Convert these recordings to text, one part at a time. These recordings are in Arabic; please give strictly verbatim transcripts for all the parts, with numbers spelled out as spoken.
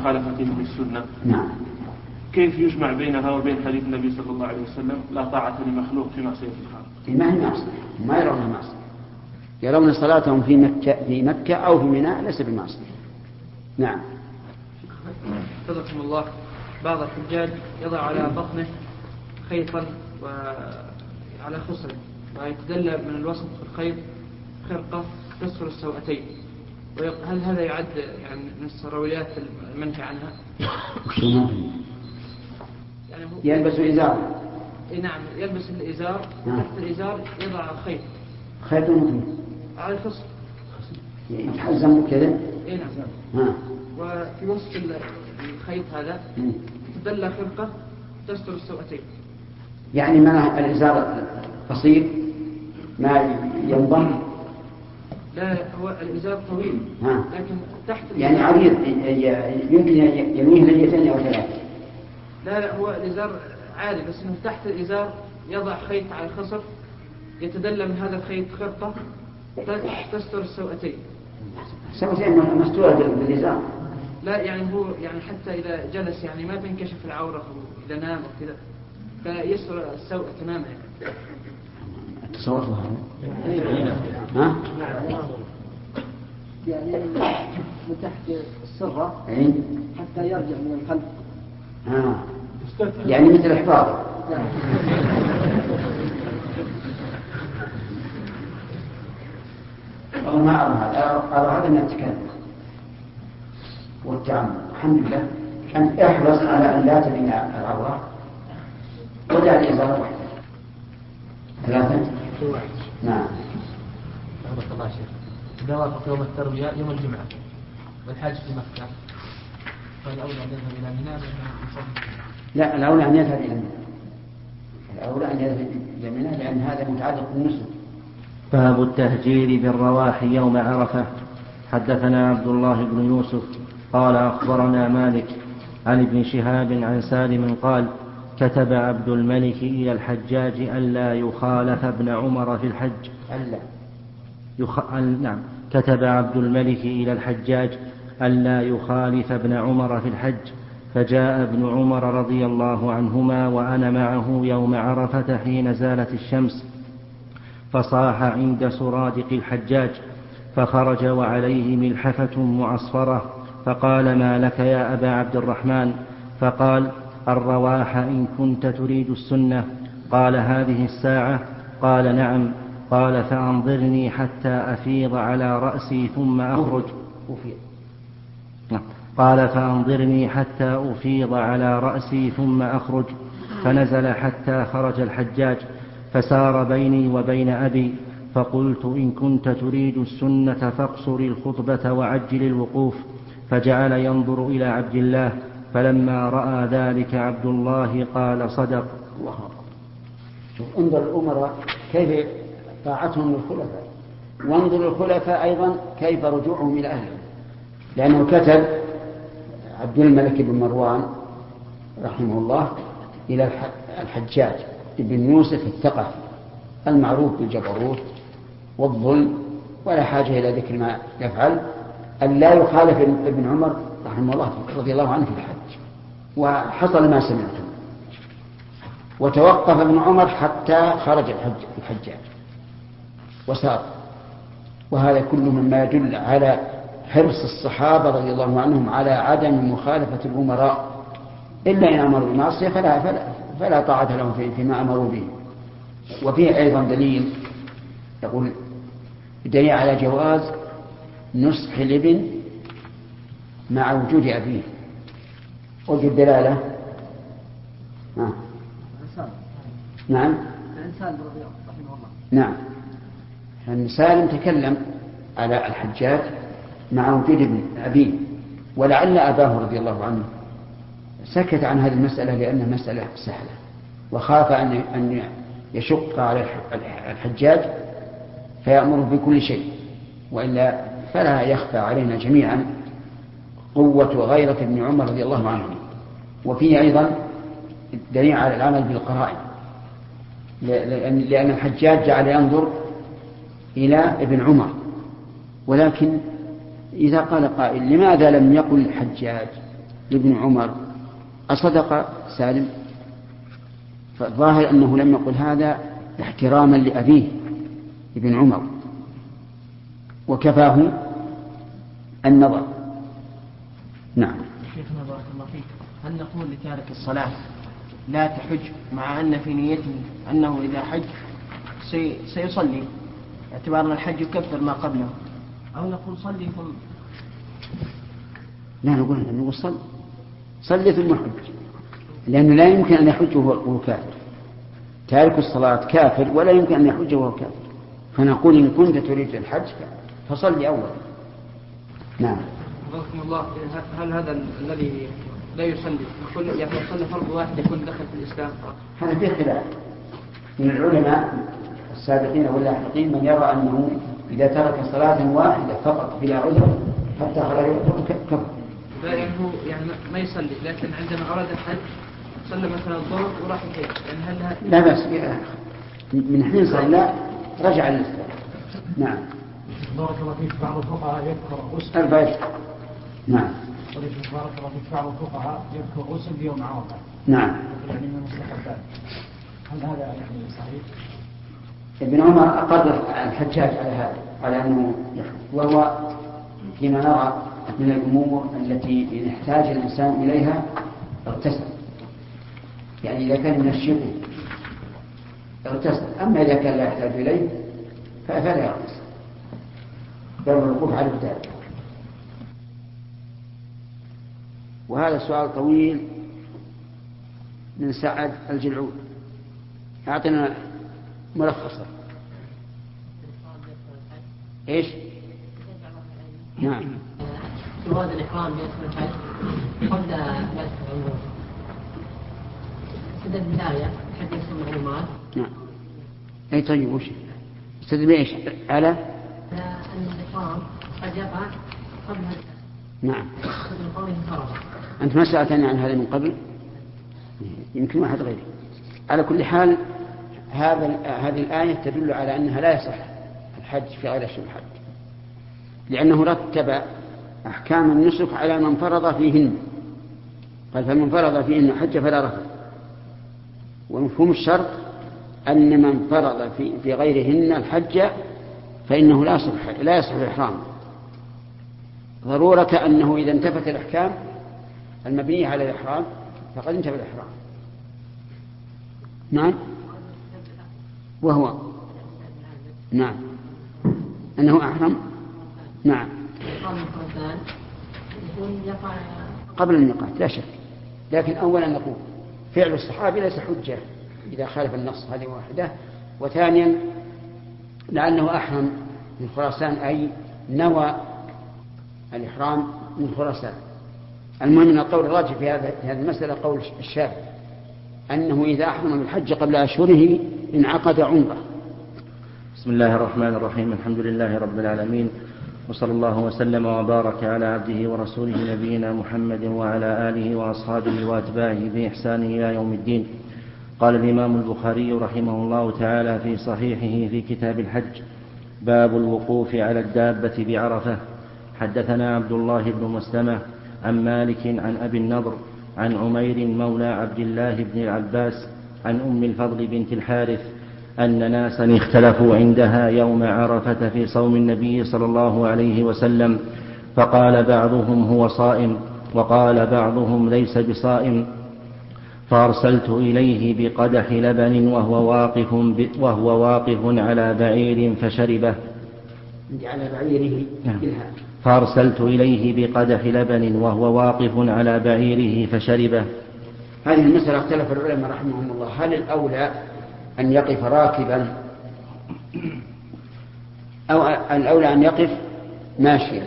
مخالفتهم للسنة. نعم. كيف يجمع بينها وبين حديث النبي صلى الله عليه وسلم لا طاعة لمخلوق في معصية الخالق؟ ما هي معصية، ما يرونها معصية، يرون صلاتهم في مكة في مكة أو في منى ليس بمعصية. نعم. حفظكم الله، بعض الحجاج يضع على بطنه خيطا وعلى خصره ويتدلى من الوسط في الخيط خرقة تستر السوأتين، هل هذا يعد يعني من السرويات المنهي عنها؟ يعني يلبس إزار. إيه نعم، يلبس الإزار وتحت الإزار يضع خيط. خيط مطلق على الخصر يتحزم كذا. إيه نعم. ها. وفي وسط الخيط هذا تدلى خرقة تستر السوأتين. يعني منع الإزار قصير ما ينضم. لا، هو الإزار طويل ها. لكن تحت يعني عريض يمكن يميه ليتين أو ثلاثة. لا لا، هو الإزار عادي بس انه تحت الإزار يضع خيط على الخصر يتدلى من هذا الخيط خرقة تستر السوأتين. سوأتين مستورة بالإزار. لا يعني هو يعني حتى إذا جلس يعني ما تنكشف العورة إذا نام وكذا فيستر السوء تماما. يعني التصور هذا. ها؟ يعني من تحت السرة حتى يرجع من الخلف. آه. يعني مثل الحفاظ. والله ما أرى هذا، أرى هذا من التكلم والتعامل. الحمد لله أن احرص على أن لا تبين العورة وجعل الإزار واحدة. ثلاثة. نعم. رحمة الله شيخ، إذا وافق يوم التروية يوم الجمعة والحاج في مكة فالأولى أن يذهب إلى منى. لا، الأولى أن يذهب إلى منى. الأولى أن يذهب إلى منى لأن هذا متعلق بالنسك. باب التهجير بالرواح يوم عرفة. حدثنا عبد الله بن يوسف قال أخبرنا مالك عن ابن شهاب عن سالم قال كتب عبد الملك إلى الحجاج ألا يخالف ابن عمر في الحج. ألا يخ... نعم كتب عبد الملك إلى الحجاج ألا يخالف ابن عمر في الحج، فجاء ابن عمر رضي الله عنهما وأنا معه يوم عرفة حين زالت الشمس، فصاح عند سرادق الحجاج، فخرج وعليه ملحفة معصفرة، فقال ما لك يا أبا عبد الرحمن؟ فقال الرواح إن كنت تريد السنة. قال هذه الساعة؟ قال نعم. قال فأنظرني حتى أفيض على رأسي ثم أخرج. قال فأنظرني حتى أفيض على رأسي ثم أخرج. فنزل حتى خرج الحجاج، فسار بيني وبين أبي، فقلت إن كنت تريد السنة فاقصر الخطبة وعجل الوقوف. فجعل ينظر إلى عبد الله، فلما رأى ذلك عبد الله قال صدق. انظر الأمراء كيف طاعتهم للخلفاء، وانظر الخلفاء أيضا كيف رجوعهم إلى أهلهم، لأنه كتب عبد الملك بن مروان رحمه الله إلى الحجاج بن يوسف الثقفي المعروف بالجبروت والظلم ولا حاجة إلى ذكر ما يفعل، أن لا يخالف ابن عمر رحمه الله رضي الله عنه في الحج. وحصل ما سمعته، وتوقف ابن عمر حتى خرج الحجاج وسار. وهذا كله مما يدل على حرص الصحابة رضي الله عنهم على عدم مخالفة الأمراء، إلا إن أمروا بالمعصية فلا, فلا, فلا طاعة لهم في فيما أمروا به. وفيه أيضا دليل، يقول دليل على جواز نصح الابن مع وجود أبيه. وجه الدلالة آه. نعم سالم رضي الله عنه. نعم، أن سالم تكلم على الحجاج مع وجود ابن أبيه، ولعل أباه رضي الله عنه سكت عن هذه المسألة لأنها مسألة سهلة، وخاف أن يشق على الحجاج فيأمر بكل شيء، وإلا فلا يخفى علينا جميعا قوة وغيرة ابن عمر رضي الله عنه. وفيه أيضا دليل على العمل بالقرائن، لأن الحجاج جعل ينظر إلى ابن عمر. ولكن إذا قال قائل لماذا لم يقل الحجاج لابن عمر أصدق سالم؟ فالظاهر أنه لم يقل هذا احتراما لأبيه ابن عمر، وكفاه النظر. نعم. شيخنا بارك الله فيك، هل نقول لتارك الصلاة لا تحج مع أن في نيته أنه إذا حج سي سيصلي اعتبار أن الحج يكفر ما قبله، أو نقول صلي ثم؟ لا، نقول نقول صلي صلي ثم حج، لأنه لا يمكن أن يحج وهو كافر. تارك الصلاة كافر ولا يمكن أن يحج وهو كافر، فنقول إن كنت تريد الحج فصلي أولا. نعم. رحمه الله، هل هذا الذي لا يصلي يقول يعني يصلي فرض واحد يكون دخل في الإسلام؟ هذا فيه خلاف من العلماء السابقين واللاحقين، من يرى أنه إذا ترك صلاة واحدة فقط بلا عذر حتى خرج كفر. لا يعني هو يعني ما يصلي، لكن عندما أراد الحج صلى مثلا الظهر وراح الحج، يعني هل ها... لا بأس من حين صلى رجع للإسلام. نعم. بارك الله فيك، بعض الفقهاء يذكر غسل. البيت. نعم. بارك الله فيك، بعض الفقهاء يذكر غسل بيوم عرفة. نعم. يعني من المستحبات، هل هذا يعني صحيح؟ ابن عمر أقر الحجاج على هذا، على أنه وهو فيما نرى من الأمور التي إن احتاج الإنسان إليها اغتسل، يعني إذا كان من الشبه اغتسل، أما إذا كان لا يحتاج إليه فلا يغتسل، بل الوقوف على ذلك. وهذا سؤال طويل من سعد الجلعود، أعطنا ملخصا. إيش؟ نعم. جواز الإحرام باسم الحج قبل ثلاثة عمر. سد البداية حج اسم العمرات. نعم. أي طيب وش؟ سد بإيش؟ على؟ أن الإحرام قد يقع قبل هذا. نعم. من قوله فرض. أنت ما سألتني عن هذا من قبل؟ يمكن واحد غيري. على كل حال هذا هذه الآية تدل على أنها لا يصح الحج في غير أشهر الحج، لأنه رتب أحكام النسك على من فرض فيهن، قال فمن فرض فيهن حج فلا رفث. ومفهوم الشرط أن من فرض في, في غيرهن الحج فإنه لا يصح لا يصح الإحرام، ضرورة أنه إذا انتفت الأحكام المبنية على الإحرام فقد انتفى الإحرام. نعم. وهو نعم أنه أحرم. نعم. قبل الميقات لا شك، لكن أولا نقول فعل الصحابي ليس حجة إذا خالف النص، هذه واحدة. وثانيا لأنه أحرم من خراسان، أي نوى الإحرام من خراسان. المهم من القول الراجح في هذه المسألة قول الشافعي أنه إذا أحرم بالحج قبل أشهره انعقد عمره. بسم الله الرحمن الرحيم، الحمد لله رب العالمين، وصلى الله وسلم وبارك على عبده ورسوله نبينا محمد وعلى آله وأصحابه وأتباعه بإحسان إلى يوم الدين. قال الإمام البخاري رحمه الله تعالى في صحيحه في كتاب الحج: باب الوقوف على الدابة بعرفة. حدثنا عبد الله بن مسلمة عن مالك عن أبي النضر عن عمير مولى عبد الله بن العباس عن أم الفضل بنت الحارث أن ناسا اختلفوا عندها يوم عرفة في صوم النبي صلى الله عليه وسلم، فقال بعضهم هو صائم وقال بعضهم ليس بصائم، فأرسلت إليه بقدح لبن وهو واقف, وهو واقف على بعير فشربه. على بعيره. فأرسلت إليه بقدح لبن وهو واقف على بعيره فشربه. هذه المسألة اختلف العلماء رحمهم الله، هل الأولى أن يقف راكبا أو الأولى أن يقف ماشيا؟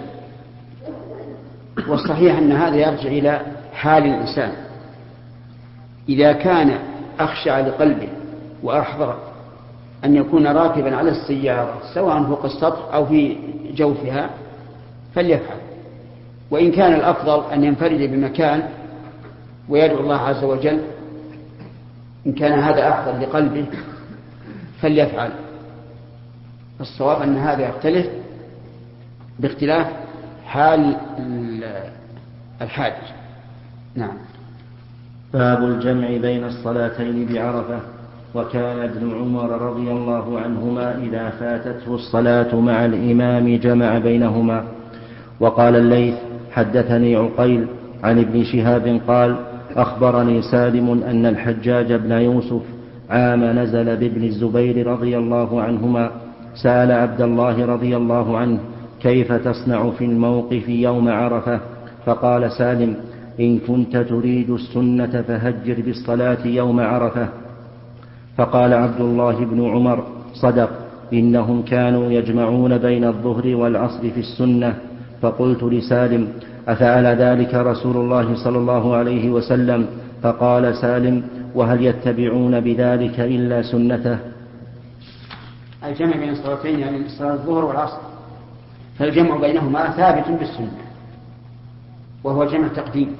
والصحيح أن هذا يرجع إلى حال الإنسان، إذا كان أخشع لقلبه وأحضر أن يكون راكبا على السيارة سواء فوق السطح أو في جوفها فليفعل، وإن كان الأفضل أن ينفرد بمكان ويدعو الله عز وجل إن كان هذا أحضر لقلبه فليفعل. الصواب أن هذا يختلف باختلاف حال الحاج. نعم. باب الجمع بين الصلاتين بعرفة. وكان ابن عمر رضي الله عنهما إذا فاتته الصلاة مع الإمام جمع بينهما. وقال الليث حدثني عقيل عن ابن شهاب قال أخبرني سالم أن الحجاج بن يوسف عام نزل بابن الزبير رضي الله عنهما سأل عبد الله رضي الله عنه كيف تصنع في الموقف يوم عرفة؟ فقال سالم إن كنت تريد السنة فهجر بالصلاة يوم عرفة. فقال عبد الله بن عمر صدق إنهم كانوا يجمعون بين الظهر والعصر في السنة. فقلت لسالم أفعل ذلك رسول الله صلى الله عليه وسلم؟ فقال سالم وهل يتبعون بذلك إلا سنته؟ الجمع بين الصلاتين يعني صلاة الظهر والعصر، فالجمع بينهما ثابت بالسنة وهو جمع تقديم،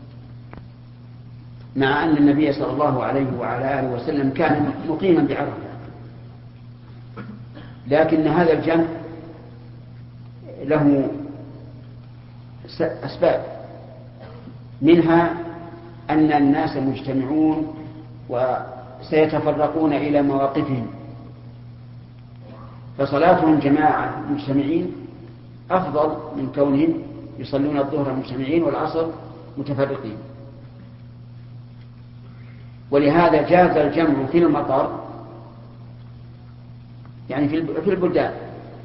مع أن النبي صلى الله عليه وعلى آله وسلم كان مقيما بعرفة، لكن هذا الجمع له أسباب، منها أن الناس مجتمعون وسيتفرقون إلى مواقفهم، فصلاتهم جماعة مجتمعين أفضل من كونهم يصلون الظهر مجتمعين والعصر متفرقين. ولهذا جاز الجمع في المطر، يعني في البلدان،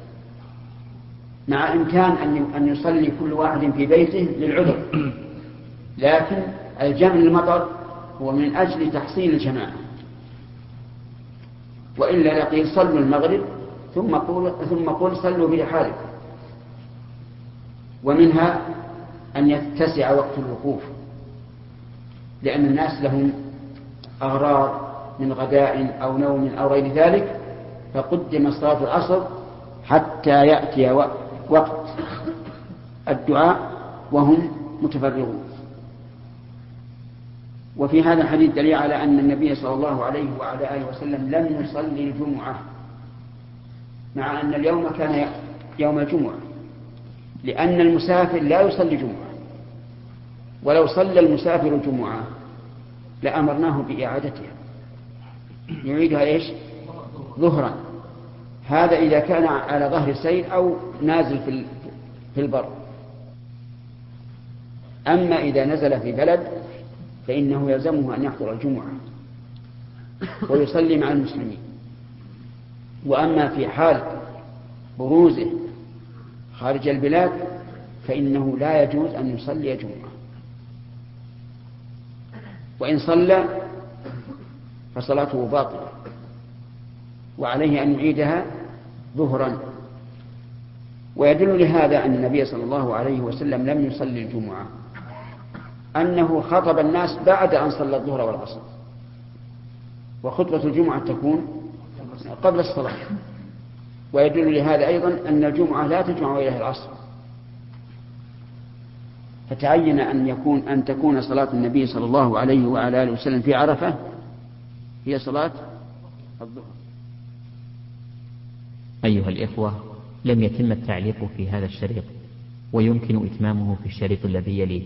مع إمكان أن يصلي كل واحد في بيته للعذر، لكن الجمع للمطر هو من أجل تحصيل الجماعة، وإلا لقيل صلوا المغرب ثم قول ثم قل صلوا برحالكم. ومنها أن يتسع وقت الوقوف، لأن الناس لهم أغراض من غداء أو نوم أو غير ذلك، فقدم صلاة العصر حتى يأتي وقت الدعاء وهم متفرغون. وفي هذا الحديث دليل على أن النبي صلى الله عليه وعلى آله وسلم لم يصلي الجمعة، مع أن اليوم كان يوم الجمعة، لأن المسافر لا يصلي جمعة، ولو صلى المسافر الجمعة لأمرناه بإعادتها، يعيدها إيش؟ ظهرا. هذا إذا كان على ظهر سير أو نازل في البر. أما إذا نزل في بلد فإنه يلزمه أن يحضر الجمعة ويصلي مع المسلمين. وأما في حال بروزه خارج البلاد فإنه لا يجوز أن يصلي جمعة، وإن صلى فصلاته باطلة وعليه أن يعيدها ظهرا. ويدل لهذا أن النبي صلى الله عليه وسلم لم يصلي الجمعة أنه خطب الناس بعد أن صلى الظهر والعصر، وخطبة الجمعة تكون قبل الصلاة. ويدل لهذا أيضا أن الجمعة لا تجمع إليها العصر، فتعين أن يكون أن تكون صلاة النبي صلى الله عليه وعلى آله وسلم في عرفة هي صلاة الظهر. أيها الإخوة، لم يتم التعليق في هذا الشريط، ويمكن إتمامه في الشريط الذي يليه.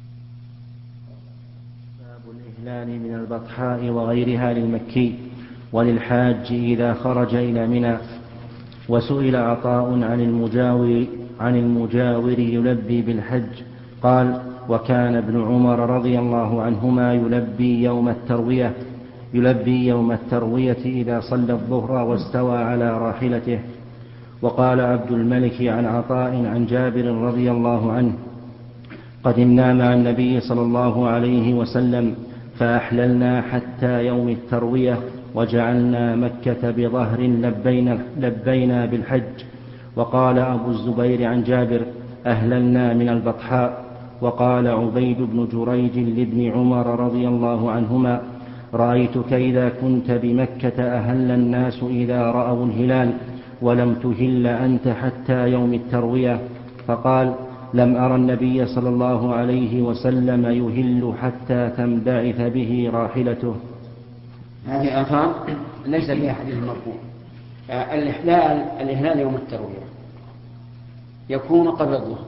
الإهلال من البطحاء وغيرها للمكي. وللحاج إذا خرج إلى منى. وسئل عطاء عن المجاور, عن المجاور يلبي بالحج قال: وكان ابن عمر رضي الله عنهما يلبي يوم التروية يلبي يوم التروية إذا صلى الظهر واستوى على راحلته. وقال عبد الملك عن عطاء عن جابر رضي الله عنه: قدمنا مع النبي صلى الله عليه وسلم فأحللنا حتى يوم التروية وجعلنا مكة بظهر لبينا, لبينا بالحج. وقال أبو الزبير عن جابر: أهللنا من البطحاء. وقال عبيد بن جريج لابن عمر رضي الله عنهما: رأيتك إذا كنت بمكة أهل الناس إذا رأوا الهلال ولم تهل أنت حتى يوم التروية. فقال: لم أرى النبي صلى الله عليه وسلم يهل حتى تنبعث به راحلته. هذه آثار ليس فيها حديث مرفوع. الإحلال الإهلال يوم التروية يكون قبل الظهر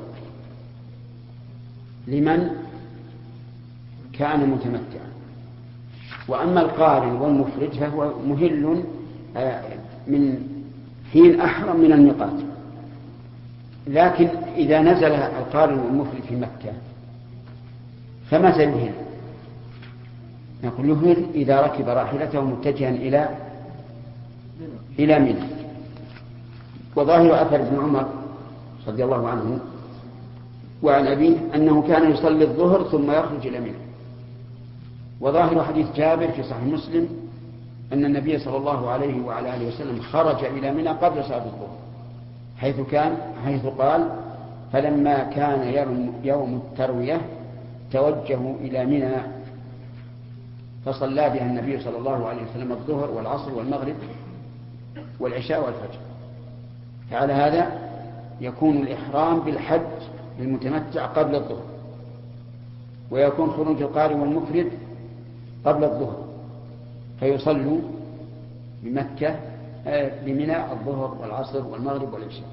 لمن كان متمتعا، وأما القارن والمفرد فهو مهل من حين أحرم من الميقات. لكن إذا نزل القارن والمفرد في مكة فما سيهل؟ نقول يهل إذا ركب راحلته متجها إلى إلى منى. وظاهر أثر ابن عمر رضي الله عنه وعن أبيه أنه كان يصلي الظهر ثم يخرج إلى منى. وظاهر حديث جابر في صحيح مسلم أن النبي صلى الله عليه وعلى آله وسلم خرج إلى منى قبل صلاة الظهر، حيث كان حيث قال: فلما كان يوم التروية توجهوا إلى منى فصلى بها النبي صلى الله عليه وسلم الظهر والعصر والمغرب والعشاء والفجر. فعلى هذا يكون الإحرام بالحج للمتمتع قبل الظهر، ويكون خروج القارن والمفرد قبل الظهر، فيصلوا بمكة بمنى الظهر والعصر والمغرب والعشاء.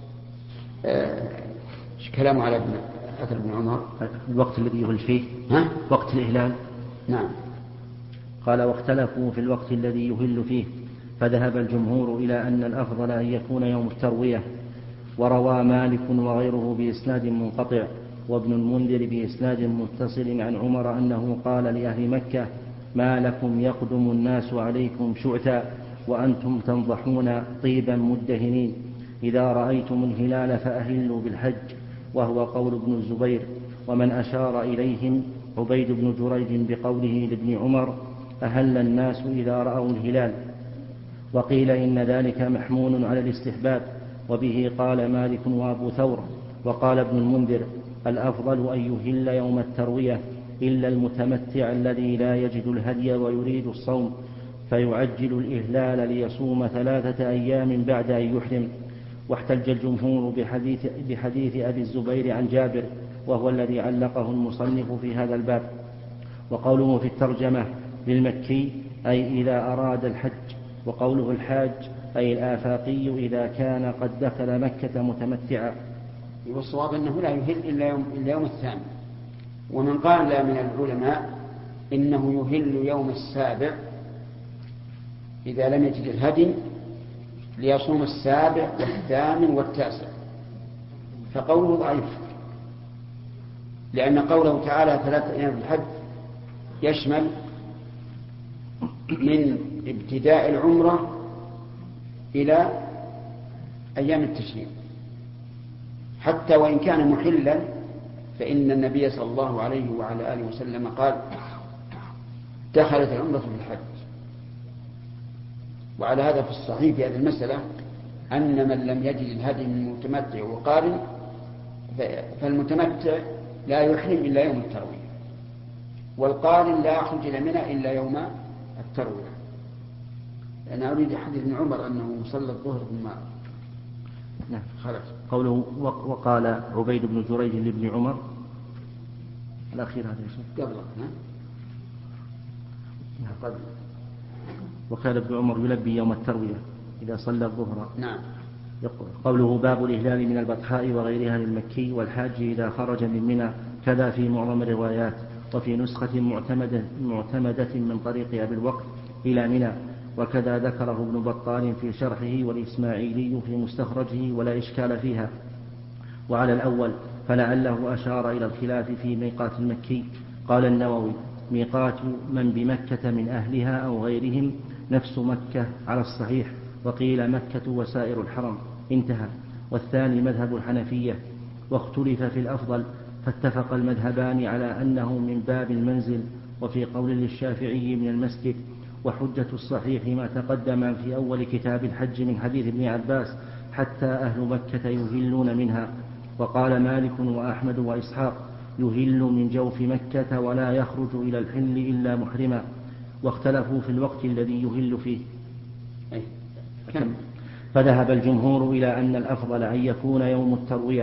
ايش كلامه على ابن أثر ابن عمر؟ الوقت الذي يهل فيه ها؟ وقت الإهلال. نعم. قال: واختلفوا في الوقت الذي يهل فيه، فذهب الجمهور إلى أن الأفضل أن يكون يوم التروية. وروى مالك وغيره بإسناد منقطع وابن المنذر بإسناد متصل عن عمر أنه قال لأهل مكة: ما لكم يقدم الناس عليكم شعثا وأنتم تنضحون طيبا مدهنين، إذا رأيتم الهلال فأهلوا بالحج. وهو قول ابن الزبير. ومن أشار إليهم عبيد بن جريج بقوله لابن عمر: أهل الناس إذا رأوا الهلال. وقيل إن ذلك محمول على الاستحباب، وبه قال مالك وأبو ثور. وقال ابن المنذر: الأفضل أن يهل يوم التروية إلا المتمتع الذي لا يجد الهدي ويريد الصوم، فيعجل الإهلال ليصوم ثلاثة أيام بعد أن يحرم. واحتج الجمهور بحديث, بحديث أبي الزبير عن جابر، وهو الذي علقه المصنف في هذا الباب. وقوله في الترجمة للمكي أي إذا أراد الحج، وقوله الحاج أي الآفاقي إذا كان قد دخل مكة متمتعا. والصواب أنه لا يهل إلا يوم, إلا يوم الثامن. ومن قال لا من العلماء إنه يهل يوم السابع إذا لم يجد الهدي ليصوم السابع والثامن والتاسع، فقوله ضعيف، لأن قوله تعالى ثلاثة أيام في الحج يشمل من ابتداء العمرة إلى أيام التشريق، حتى وإن كان محلا فإن النبي صلى الله عليه وعلى آله وسلم قال: دخلت العمرة في الحج. وعلى هذا في الصحيح في هذه المسألة أن من لم يجد الهدي من المتمتع وقارن فالمتمتع لا يحرم إلا يوم التروية، والقارن لا يخرج إلى منى إلا يوم التروية. أنا أريد حديث ابن عمر أنه صلى الظهر ثم نعم خرج. قوله وقال عبيد بن جريج لابن عمر الأخير هذا يا قبل قبل وكان ابن عمر يلبي يوم التروية إذا صلى الظهر. نعم. قوله باب الإهلال من البطحاء وغيرها للمكي والحاج إذا خرج من منى، كذا في معظم الروايات. وفي نسخة معتمدة, معتمدة من طريق أبي الوقت إلى منى، وكذا ذكره ابن بطال في شرحه والإسماعيلي في مستخرجه ولا إشكال فيها. وعلى الأول فلعله أشار إلى الخلاف في ميقات المكي. قال النووي: ميقات من بمكة من أهلها أو غيرهم نفس مكة على الصحيح، وقيل مكة وسائر الحرم، انتهى. والثاني مذهب الحنفية، واختلف في الأفضل، فاتفق المذهبان على أنه من باب المنزل، وفي قول للشافعي من المسجد. وحجة الصحيح ما تقدم في أول كتاب الحج من حديث ابن عباس: حتى أهل مكة يهلون منها. وقال مالك وأحمد وإسحاق: يهل من جوف مكة ولا يخرج إلى الحل إلا محرما. واختلفوا في الوقت الذي يهل فيه. فذهب الجمهور إلى أن الأفضل أن يكون يوم التروية.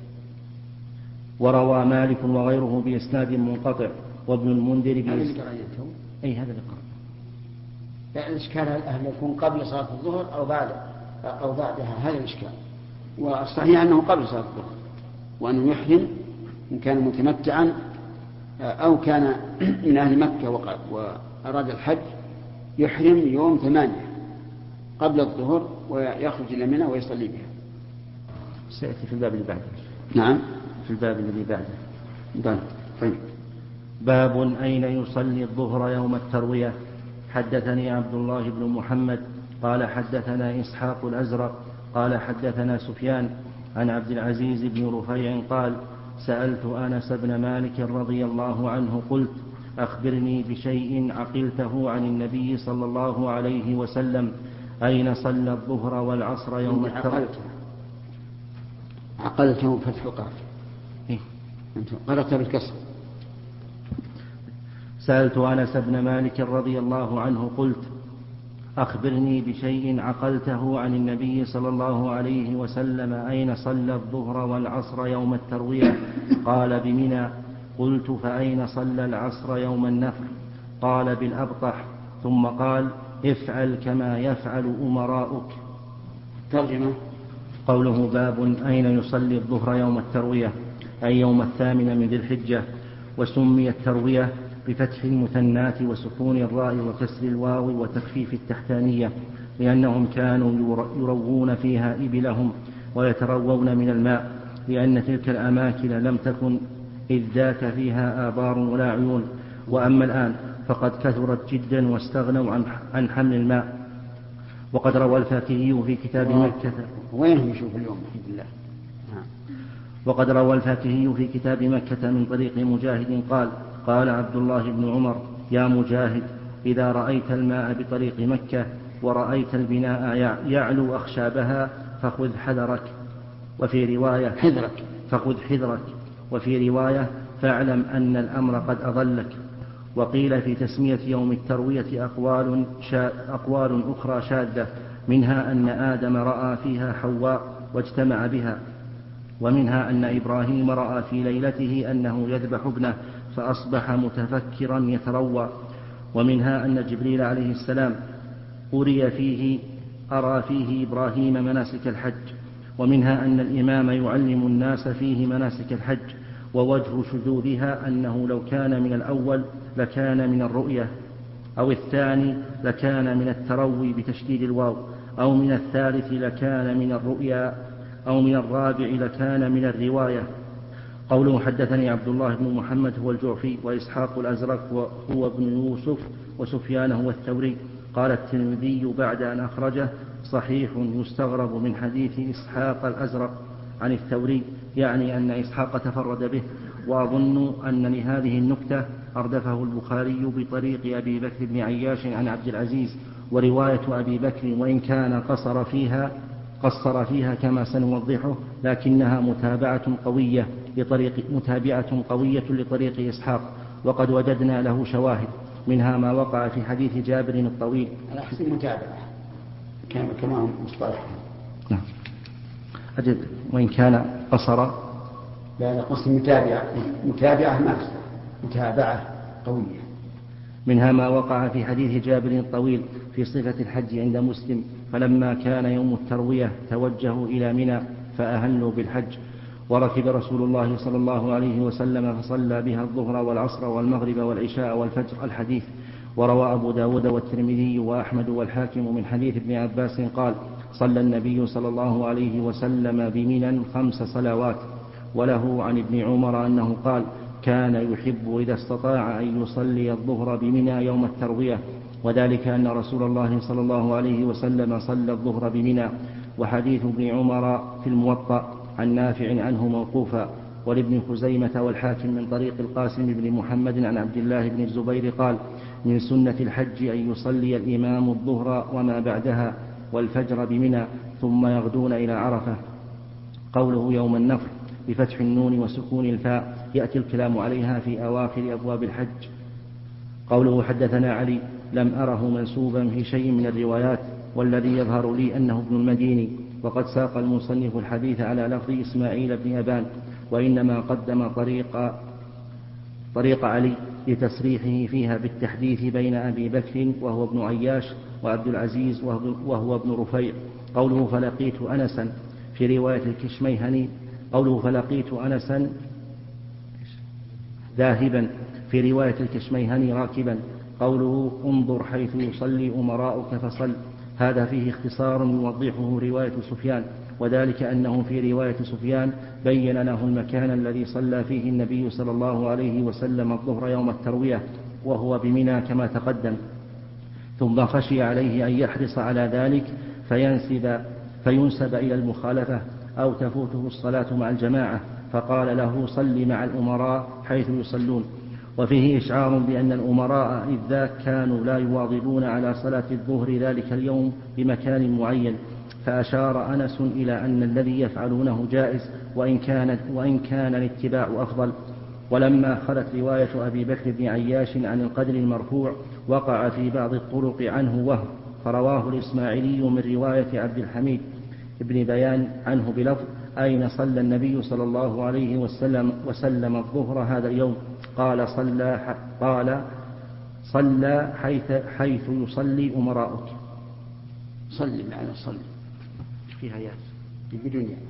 وروى مالك وغيره بإسناد منقطع، وابن المنذر بإسناد أي هذا اللي قرأ. يعني الإشكال هل يكون قبل صلاة الظهر أو بعد أو بعدها، هذا الإشكال. والصحيح أنه قبل صلاة الظهر، وأنه يحرم إن كان متمتعا أو كان من أهل مكة وأراد الحج يحرم يوم ثمانية قبل الظهر ويخرج إلى منى ويصلي بها. سيأتي في الباب اللي بعده. نعم، في الباب الذي بعده. طيب. باب أين يصلي الظهر يوم التروية. حدثني عبد الله بن محمد قال حدثنا إسحاق الأزرق قال حدثنا سفيان عن عبد العزيز بن رفيع قال: سألت أنس بن مالك رضي الله عنه قلت: أخبرني بشيء عقلته عن النبي صلى الله عليه وسلم، أين صلى الظهر والعصر يوم التروية؟ عقلته فتح القاف. إيه؟ أنت قرأت بالكسر. سألت أنس بن مالك رضي الله عنه قلت: أخبرني بشيء عقلته عن النبي صلى الله عليه وسلم، أين صلى الظهر والعصر يوم التروية؟ قال: بمنى. قلت: فأين صلى العصر يوم النفر؟ قال: بالأبطح. ثم قال: افعل كما يفعل أمراؤك. ترجمة. قوله: باب أين يصلي الظهر يوم التروية، أي يوم الثامن من ذي الحجة. وسمي التروية بفتح المثنات وسكون الراء وكسر الواو وتخفيف التحتانية، لأنهم كانوا يروون فيها إبلهم ويتروون من الماء، لأن تلك الأماكن لم تكن إذ ذاك فيها آبار ولا عيون. وأما الآن فقد كثرت جدا واستغنوا عن عن حمل الماء. وقد روى الفاكهي في كتاب مكة. وين يشوف اليوم الحمد لله. وقد روى الفاكهي في كتاب مكة من طريق مجاهد قال: قال عبد الله بن عمر: يا مجاهد، إذا رأيت الماء بطريق مكة ورأيت البناء يعلو أخشابها فخذ حذرك. وفي رواية حذرك فخذ حذرك. وفي رواية فاعلم أن الأمر قد أضلك. وقيل في تسمية يوم التروية أقوال, أقوال أخرى شاذة، منها أن آدم رأى فيها حواء واجتمع بها، ومنها أن إبراهيم رأى في ليلته أنه يذبح ابنه فأصبح متفكرا يتروى، ومنها أن جبريل عليه السلام أري فيه أرى فيه إبراهيم مناسك الحج، ومنها أن الإمام يعلم الناس فيه مناسك الحج. ووجه شذوذها أنه لو كان من الأول لكان من الرؤية، أو الثاني لكان من التروي بتشديد الواو، أو من الثالث لكان من الرؤيا، أو من الرابع لكان من الرواية. قوله حدثني عبد الله بن محمد هو الجعفي، وإسحاق الأزرق هو ابن يوسف، وسفيان هو الثوري. قال الترمذي بعد أن أخرجه: صحيح يستغرب من حديث إسحاق الأزرق عن الثوري، يعني أن إسحاق تفرد به. وأظن أن لهذه النكتة أردفه البخاري بطريق أبي بكر بن عياش عن عبد العزيز. ورواية أبي بكر وإن كان قصر فيها قصر فيها كما سنوضحه، لكنها متابعة قوية لطريق متابعة قوية لطريق إسحاق، وقد وجدنا له شواهد، منها ما وقع في حديث جابر الطويل. على حسب متابعة كما هو مصطلح. نعم أجد، وإن كان قصر لا قصد متابعة متابعة ما متابعة قوية. منها ما وقع في حديث جابر الطويل في صفة الحج عند مسلم: فلما كان يوم التروية توجهوا إلى منى فأهلوا بالحج، وركب رسول الله صلى الله عليه وسلم فصلى بها الظهر والعصر والمغرب والعشاء والفجر. الحديث. وروى أبو داود والترمذي وأحمد والحاكم من حديث ابن عباس قال صلى النبي صلى الله عليه وسلم بمنى خمس صلوات. وله عن ابن عمر أنه قال كان يحب إذا استطاع أن يصلي الظهر بمنى يوم التروية، وذلك أن رسول الله صلى الله عليه وسلم صلى الظهر بمنى. وحديث ابن عمر في الموطأ عن نافع عنه موقوفا. ولابن خزيمة والحاكم من طريق القاسم بن محمد عن عبد الله بن الزبير قال من سنة الحج أن يصلي الإمام الظهر وما بعدها والفجر بمنى ثم يغدون إلى عرفة. قوله يوم النفر بفتح النون وسكون الفاء يأتي الكلام عليها في أواخر أبواب الحج. قوله حدثنا علي لم أره منسوبا في شيء من الروايات، والذي يظهر لي أنه ابن المديني، وقد ساق المصنف الحديث على لفظ إسماعيل بن أبان، وإنما قدم طريق, طريق علي لتصريحه فيها بالتحديث بين أبي بكر وهو ابن عياش وعبد العزيز وهو ابن رفيع. قوله فلقيت أنسا في رواية الكشميهني قوله فلقيت أنسا ذاهبا في رواية الكشميهني راكبا. قوله انظر حيث يصلي أمراؤك فصل، هذا فيه اختصار يوضحه رواية سفيان، وذلك أنه في رواية سفيان بين له المكان الذي صلى فيه النبي صلى الله عليه وسلم الظهر يوم التروية وهو بمنى كما تقدم، ثم خشي عليه أن يحرص على ذلك فينسب, فينسب إلى المخالفة أو تفوته الصلاة مع الجماعة، فقال له صل مع الأمراء حيث يصلون. وفيه إشعار بأن الأمراء إذ ذاك كانوا لا يواظبون على صلاة الظهر ذلك اليوم بمكان معين، فأشار أنس إلى أن الذي يفعلونه جائز وإن كان, وإن كان الاتباع أفضل. ولما خلت رواية أبي بكر بن عياش عن القدر المرفوع وقع في بعض الطرق عنه وهم، فرواه الإسماعيلي من رواية عبد الحميد ابن بيان عنه بلفظ أين صلى النبي صلى الله عليه وسلم, وسلم الظهر هذا اليوم؟ قال صلى, قال صلى حيث, حيث يصلي أمراؤك. صلي معنا صلي فيها ياس بدون يعني.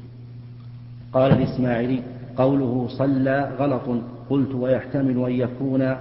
قال الإسماعيلي قوله صلى غلط، قلت ويحتمل أن يكون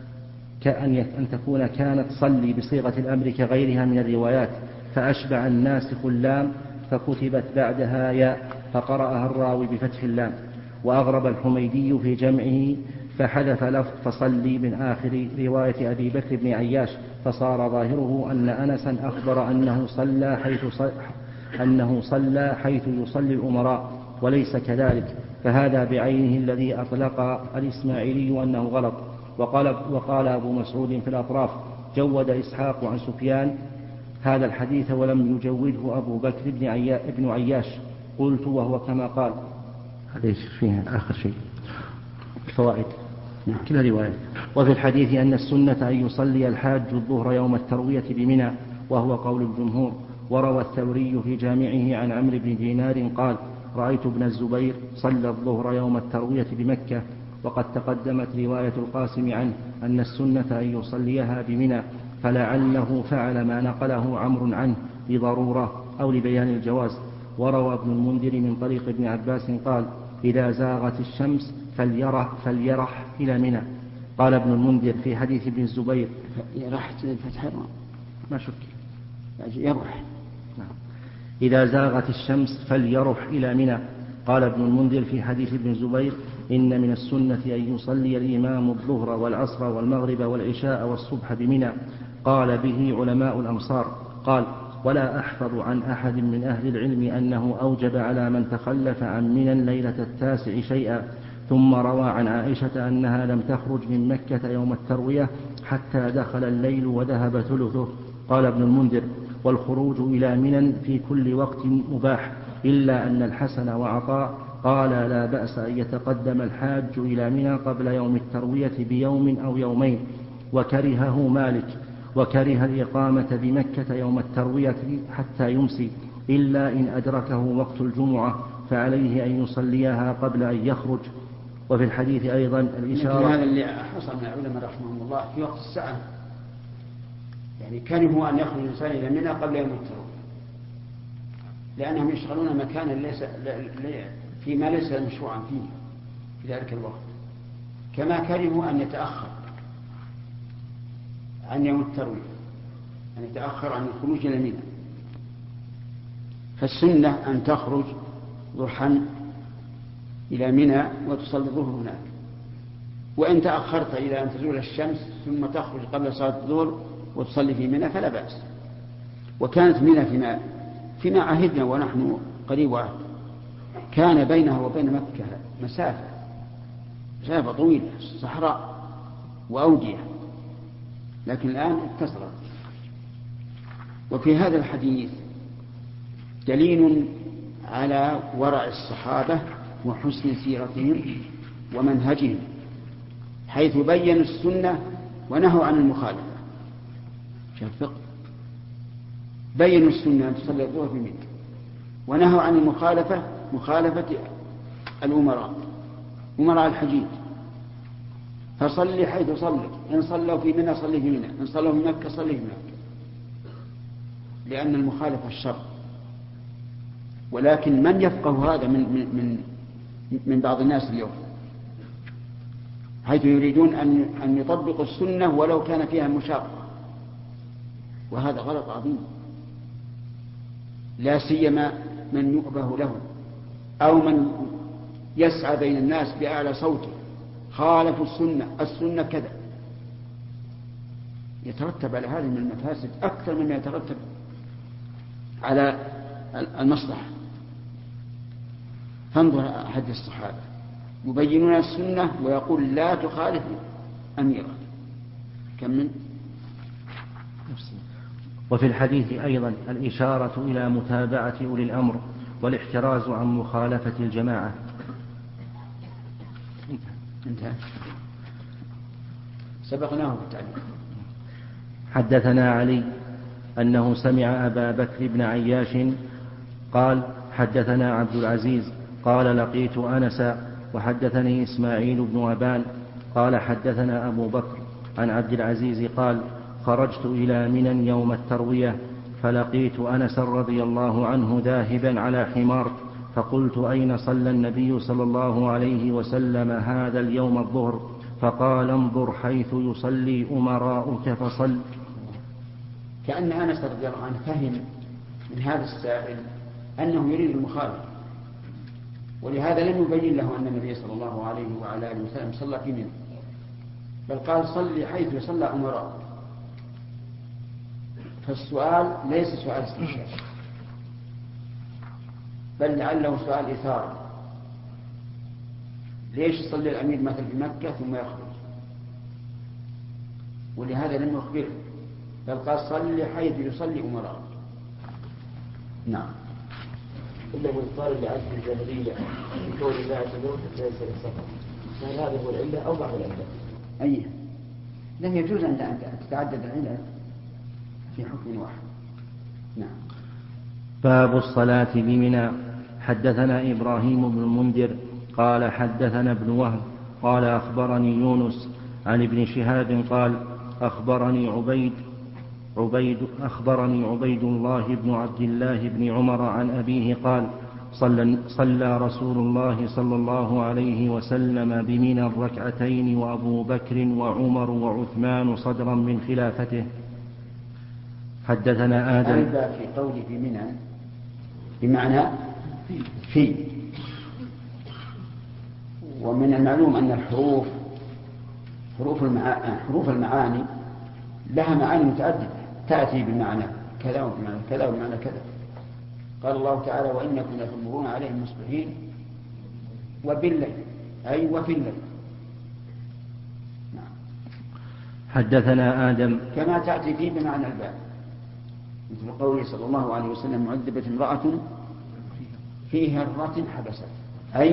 كأن أن تكون كانت صلي بصيغة الأمر كغيرها من الروايات، فأشبع الناسخ اللام فكتبت بعدها ياء فقرأها الراوي بفتح اللام. وأغرب الحميدي في جمعه فحذف لفظ فصلي من آخر رواية أبي بكر بن عياش، فصار ظاهره أن أنسا أخبر أنه صلى حيث صلى أنه صلى حيث يصلي الأمراء، وليس كذلك، فهذا بعينه الذي أطلق الإسماعيلي أنه غلط. وقال, وقال أبو مسعود في الأطراف جود إسحاق عن سفيان هذا الحديث ولم يجوده أبو بكر بن, عيا بن عياش. قلت وهو كما قال. هذا فيها آخر شيء الفوائد كلها رواية. وفي الحديث أن السنة أن يصلي الحاج الظهر يوم التروية بمنى، وهو قول الجمهور. وروى الثوري في جامعه عن عمرو بن دينار قال رأيت ابن الزبير صلى الظهر يوم التروية بمكة. وقد تقدمت رواية القاسم عنه أن السنة أن يصليها بمنى، فلعله فعل ما نقله عمرو عنه لضرورة أو لبيان الجواز. وروى ابن المنذر من طريق ابن عباس قال إذا زاغت الشمس فليرح, فليرح إلى منى. قال ابن المنذر في حديث ابن الزبير يرح الفتح ما شك يرح نعم. إذا زاغت الشمس فليرح إلى منى. قال ابن المنذر في حديث ابن الزبير إن من السنة أن يصلي الإمام الظهر والعصر والمغرب والعشاء والصبح بمنى. قال به علماء الأمصار. قال ولا أحفظ عن أحد من أهل العلم أنه أوجب على من تخلف عن منى ليلة التاسع شيئا. ثم روى عن عائشة أنها لم تخرج من مكة يوم التروية حتى دخل الليل وذهب ثلثه. قال ابن المنذر والخروج إلى منى في كل وقت مباح، إلا أن الحسن وعطاء قال لا بأس أن يتقدم الحاج إلى منى قبل يوم التروية بيوم أو يومين، وكرهه مالك، وكره الإقامة بمكة يوم التروية حتى يمسي إلا إن أدركه وقت الجمعة فعليه أن يصليها قبل أن يخرج. وفي الحديث أيضا الإشارة هذا اللي حصل من العلماء رحمهم الله في وقت الساعة، يعني كرهوا أن يخرج الإنسان إلى منى قبل يوم التروية لأنهم يشغلون مكانا ليس فيما ليس مشروعا فيه في ذلك الوقت، كما كرهوا أن يتأخر عن يوم التروية، أن يتأخر عن الخروج إلى منى. فالسنة أن تخرج ضحى إلى منى وتصلي الظهر هناك، وإن تأخرت إلى أن تزول الشمس ثم تخرج قبل صلاة الظهر وتصلي في منى فلا بأس. وكانت منى فيما, فيما عهدنا ونحن قريب عهد كان بينها وبين مكة مسافة مسافة طويلة، صحراء وأودية، لكن الآن اتصلت. وفي هذا الحديث دليل على ورع الصحابة وحسن سيرتهم ومنهجهم، حيث بينوا السنة ونهوا عن المخالفة. شوف بينوا السنة أن تصلي الظهر في منى، ونهوا عن المخالفة مخالفة الأمراء أمراء الحجيج، فصلي حيث صلي، إن صلوا في منى صلي في منى، إن صلوا في مكة صلي في مكة، لأن المخالفة الشر. ولكن من يفقه هذا من من من بعض الناس اليوم، حيث يريدون أن أن يطبقوا السنة ولو كان فيها مشاقة، وهذا غلط عظيم، لا سيما من يؤبه له أو من يسعى بين الناس بأعلى صوته خالفوا السنة، السنة كذا، يترتب على هذه من المفاسد أكثر مما يترتب على المصلحة. فانظر أحد الصحابة يبينون السنة ويقول لا تخالف أميرا. كمل. وفي الحديث أيضا الإشارة إلى متابعة أولي الأمر والاحتراز عن مخالفة الجماعة. انتهى. سبقناه بالتعليم. حدثنا علي أنه سمع أبا بكر بن عياش قال حدثنا عبد العزيز قال لقيت أنسا، وحدثني إسماعيل بن أبان قال حدثنا أبو بكر عن عبد العزيز قال خرجت إلى منى يوم التروية فلقيت أنس رضي الله عنه ذاهبا على حمار، فقلت أين صلى النبي صلى الله عليه وسلم هذا اليوم الظهر؟ فقال انظر حيث يصلي أمراؤك فصل. كأن أنس رضي الله عنه فهم من هذا السائل أنه يريد المخالفة، ولهذا لم يبين له أن النبي صلى الله عليه وعلى آله وسلم صلى في منى، بل قال صلي حيث صلى أمراؤك. فالسؤال ليس سؤال استشهاد، بل لعله سؤال إثارة. ليش يصلي الأمير مثلا في مكة ثم يخرج؟ ولهذا لم يخبره، بل قال صلي حيث يصلي أمراء. نعم. إنه قال لعبد الجاهلية في كون الله تدور حتى يصل السفر، هل هذا هو العلة أو بعض العلة؟ أيه، لم يجوز أن تتعدد العلة في حكم واحد. نعم. باب الصلاة بمنى. حدثنا إبراهيم بن المنذر قال حدثنا ابن وهب قال أخبرني يونس عن ابن شهاب قال أخبرني عبيد عبيد أخبرني عبيد الله بن عبد الله بن عمر عن أبيه قال صلى, صلى رسول الله صلى الله عليه وسلم بمنى الركعتين وأبو بكر وعمر وعثمان صدرا من خلافته. حدثنا آدم. أيضا في قول في منى بمعنى في، ومن المعلوم أن الحروف حروف المعاني, حروف المعاني لها معاني متعددة تأتي بمعنى كذا وبمعنى كذا وبمعنى كذا. قال الله تعالى وإنكم لتمرون عليهم مصبحين وبالليل أي وفي الليل. نعم. حدثنا آدم كما تأتي فيه بمعنى الباب، مثل قوله صلى الله عليه وسلم معذبة امرأة في هرة حبست أي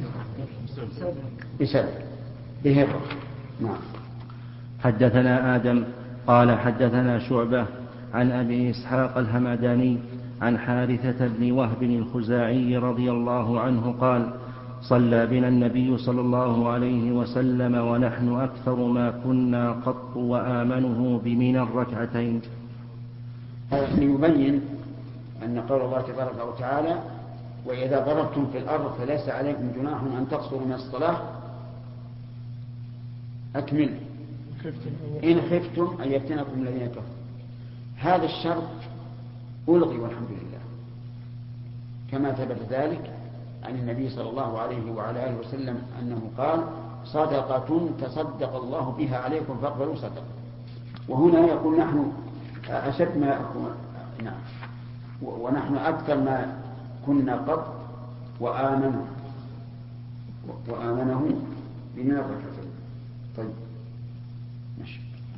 بسبب بهرة. نعم. حدثنا آدم قال حدثنا شعبة عن أبي إسحاق الهمداني عن حارثة بن وهب الخزاعي رضي الله عنه قال صلى بنا النبي صلى الله عليه وسلم ونحن أكثر ما كنا قط وآمنه بمنى الركعتين. ليبين أن قول الله تبارك وتعالى وإذا ضربتم في الأرض فليس عليكم جناح أن تقصروا من الصلاة أكمل إن خفتم أن يفتنكم الذين كفروا. هذا الشرط ألغي والحمد لله، كما ثبت ذلك عن النبي صلى الله عليه وعلى آله وسلم أنه قال: صدقة تصدق الله بها عليكم فاقبلوا صدقة. وهنا يقول نحن أشد ما أكون، نعم، ونحن أكثر ما كنا قبل وآمنوا وآمنه بمن الركعتين. طيب ماشي.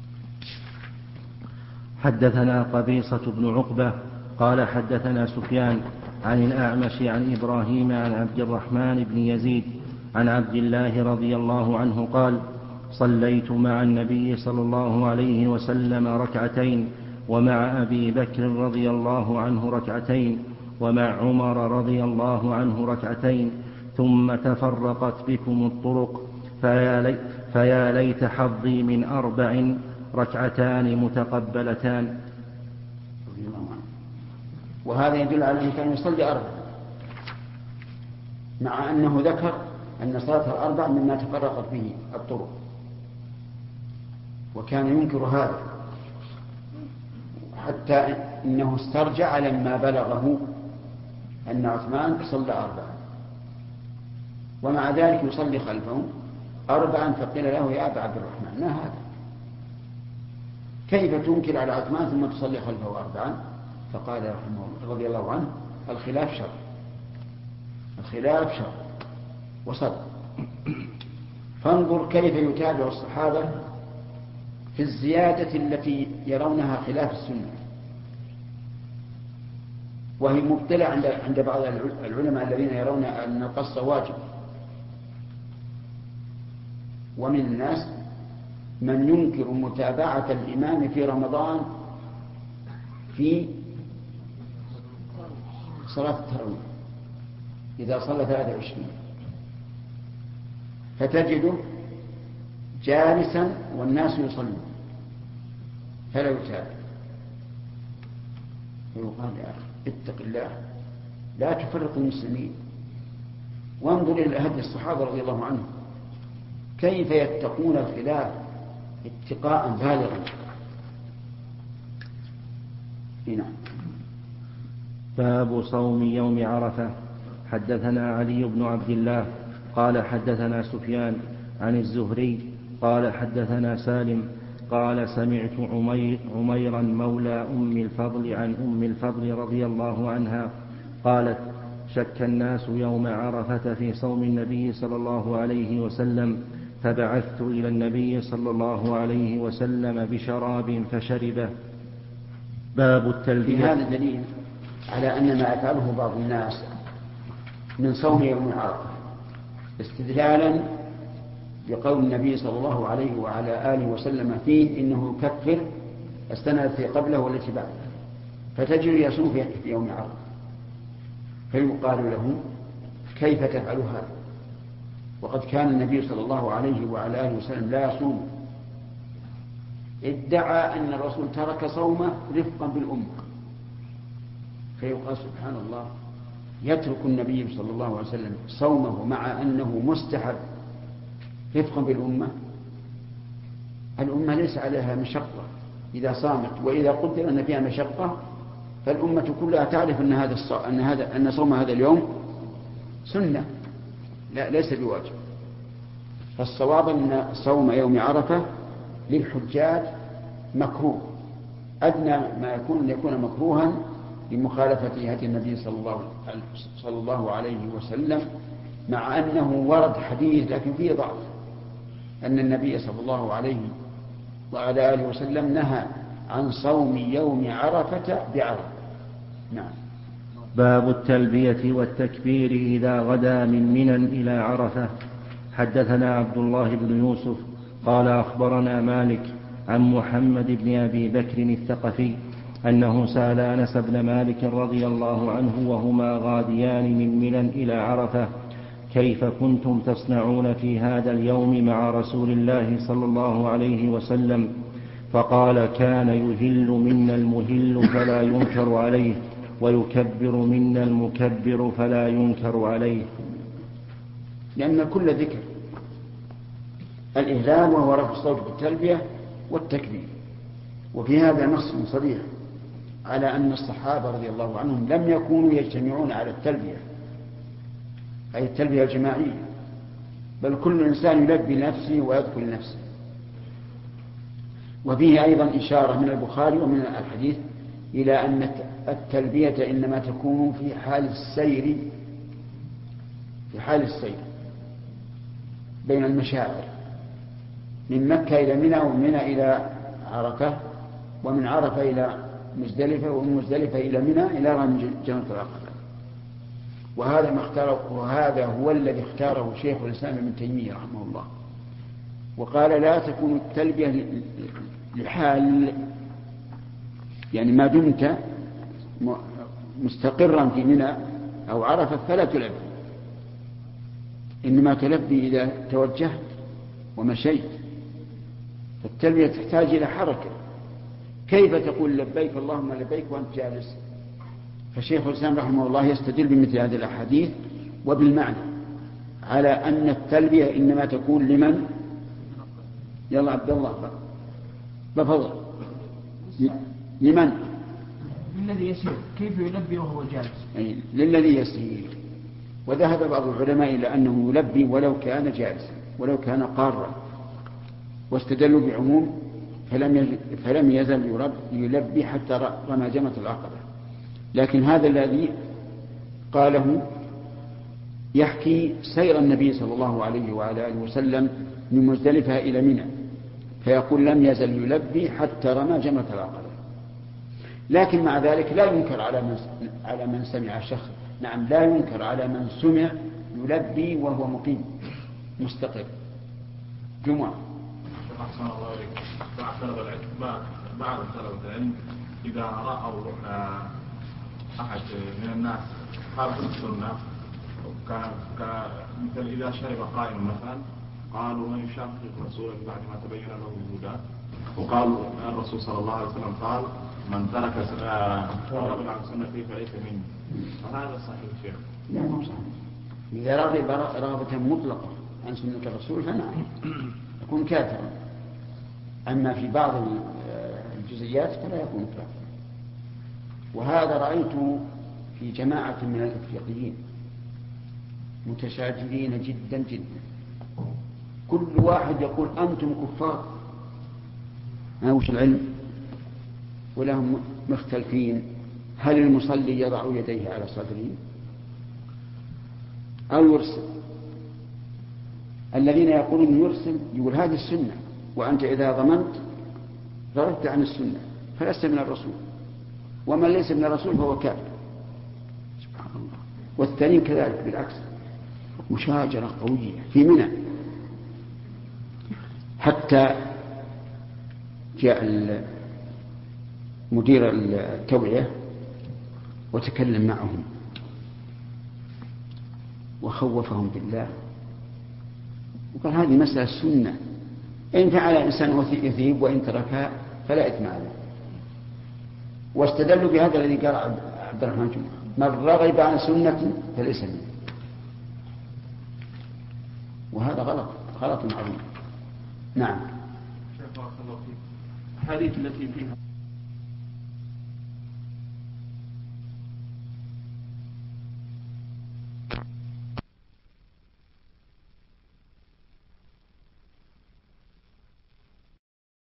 حدثنا قبيصة بن عقبة قال حدثنا سفيان عن الأعمش عن إبراهيم عن عبد الرحمن بن يزيد عن عبد الله رضي الله عنه قال: صليت مع النبي صلى الله عليه وسلم ركعتين، ومع أبي بكر رضي الله عنه ركعتين، ومع عمر رضي الله عنه ركعتين، ثم تفرقت بكم الطرق، فيا, لي فيا ليت حظي من أربع ركعتان متقبلتان. وهذا يدل على أنه كان يصلي أربع، مع أنه ذكر أن صلاة الأربع مما تفرقت به الطرق، وكان ينكر هذا حتى إنه استرجع لما بلغه أن عثمان صلى أربعا، ومع ذلك يصلي خلفه أربعا، فقيل له: يا أبا عبد الرحمن، ما هذا؟ كيف تنكر على عثمان ثم تصلي خلفه أربعا؟ فقال رحمه الله رضي الله عنه: الخلاف شر، الخلاف شر وصدق. فانظر كيف يتابع الصحابة في الزيادة التي يرونها خلاف السنة، وهي مبطلة عند عند بعض العلماء الذين يرون أن القص واجب. ومن الناس من ينكر متابعة الإمام في رمضان في صلاة التراويح إذا صلى ثلاثة وعشرين، فتجده جالسا والناس يصلون فلا يتابع، فيقال: يا أخي اتق الله، لا تفرق المسلمين. وانظر إلى هدي الصحابة رضي الله عنهم كيف يتقون الخلاف اتقاء بالغا. هنا باب صوم يوم عرفة. حدثنا علي بن عبد الله قال حدثنا سفيان عن الزهري قال حدثنا سالم قال: سمعت عمير عميرا مولى أم الفضل عن أم الفضل رضي الله عنها قالت: شك الناس يوم عرفة في صوم النبي صلى الله عليه وسلم، فبعثت إلى النبي صلى الله عليه وسلم بشراب فشربه. باب التلبية. هذا دليل على أن ما يفعله بعض الناس من صوم يوم عرفة استدلالا بقول النبي صلى الله عليه وعلى آله وسلم فيه إنه يكفر السنة التي قبله والتي بعده، فتجري يصوم في يوم عرفة، فيقال له: كيف تفعل هذا؟ وقد كان النبي صلى الله عليه وعلى آله وسلم لا يصوم. ادعى أن الرسول ترك صومه رفقا بالأمة، فيقال: سبحان الله، يترك النبي صلى الله عليه وسلم صومه مع أنه مستحب رفقا بالأمة. الأمة ليس عليها مشقة إذا صامت، وإذا قدر أن فيها مشقة فالأمة كلها تعرف أن هذا أن هذا أن صوم هذا اليوم سنة، لا ليس بواجب. فالصواب أن صوم يوم عرفة للحجاج مكروه، أدنى ما يكون أن يكون مكروها لمخالفة هدي النبي صلى الله صلى الله عليه وسلم، مع أنه ورد حديث لكن فيه ضعف أن النبي صلى الله عليه وعلى آله وسلم نهى عن صوم يوم عرفة بعرفة. نعم. باب التلبية والتكبير إذا غدا من منى إلى عرفة. حدثنا عبد الله بن يوسف قال أخبرنا مالك عن محمد بن أبي بكر الثقفي أنه سأل أنس بن مالك رضي الله عنه وهما غاديان من منى إلى عرفة: كيف كنتم تصنعون في هذا اليوم مع رسول الله صلى الله عليه وسلم؟ فقال: كان يهل منا المهل فلا ينكر عليه، ويكبر منا المكبر فلا ينكر عليه. لأن كل ذكر الإهلال وهو رفع الصوت بالتلبية والتكبير. وفي هذا نص صريح على أن الصحابة رضي الله عنهم لم يكونوا يجتمعون على التلبية، أي التلبية الجماعية، بل كل إنسان يلبي لنفسه ويذكر لنفسه. وفيه أيضا إشارة من البخاري ومن الحديث إلى أن التلبية إنما تكون في حال السير في حال السير بين المشاعر من مكة إلى منى ومن منى إلى عرفة ومن عرفة إلى مزدلفة ومن مزدلفة إلى منى إلى رمي جمرة العقبة. وهذا ما اختاره وهذا هو الذي اختاره شيخ الإسلام ابن تيمية رحمه الله، وقال لا تكون التلبية لحال، يعني ما دمت مستقرا في منى أو عرفة فلا تلبي، إنما تلبي إذا توجهت ومشيت، فالتلبية تحتاج إلى حركة. كيف تقول لبيك اللهم لبيك وأنت جالس؟ فشيخ الإسلام رحمه الله يستدل بمثل هذه الأحاديث وبالمعنى على أن التلبية إنما تكون لمن؟ يلا عبد الله بفضل لمن؟ للذي يسير. كيف يلبي وهو جالس؟ أي للذي يسير. وذهب بعض العلماء إلى أنه يلبي ولو كان جالسا ولو كان قارا، واستدلوا بعموم فلم فلم يزل يلبي حتى رمى جمرة العقبة. لكن هذا الذي قاله يحكي سير النبي صلى الله عليه وعلى آله وسلم من مزدلفة إلى منى، فيقول لم يزل يلبي حتى رمى جمرة العقبة. لكن مع ذلك لا ينكر على من على من سمع شخص، نعم لا ينكر على من سمع يلبي وهو مقيم مستقر. جمعة. أحسن الله إليك. بعض طلبة العلم بعض طلبة العلم إذا رأوا أحد من الناس خالف السنة مثل إذا شرب قائما مثلا قالوا من يشاقق الرسول بعد ما تبين له الهدى، وقال الرسول صلى الله عليه وسلم قال من ترك رغب عن سنتي فليس مني. هذا صحيح شيخ؟ لا مو صحيح. إذا رغب رغبة مطلقة عن سنة الرسول فنعم يكون كافرا، أما في بعض الجزئيات فلا يكون كافرا. وهذا رأيته في جماعة من الإفريقيين متشاجرين جدا جدا، كل واحد يقول أنتم كفار. ما وش العلم؟ ولهم مختلفين، هل المصلي يضع يديه على صدره أو يرسل؟ الذين يقولون يرسل يقول هذه السنة، وأنت إذا ضمنت رغبت عن السنة فلست من الرسول، ومن ليس من الرسول فهو كافر. سبحان الله. والثاني كذلك بالعكس، مشاجرة قوية في منى. حتى جاء مدير التوعية وتكلم معهم وخوفهم بالله، وقال هذه مسألة سنة، إن فعل إنسان يثيب وإن تركها فلا إثم عليه. واستدلوا بهذا الذي قال عبد الرحمن جمعة من رغب عن سنة فليس مني. وهذا غلط غلط عظيم. نعم. الحديث التي فيها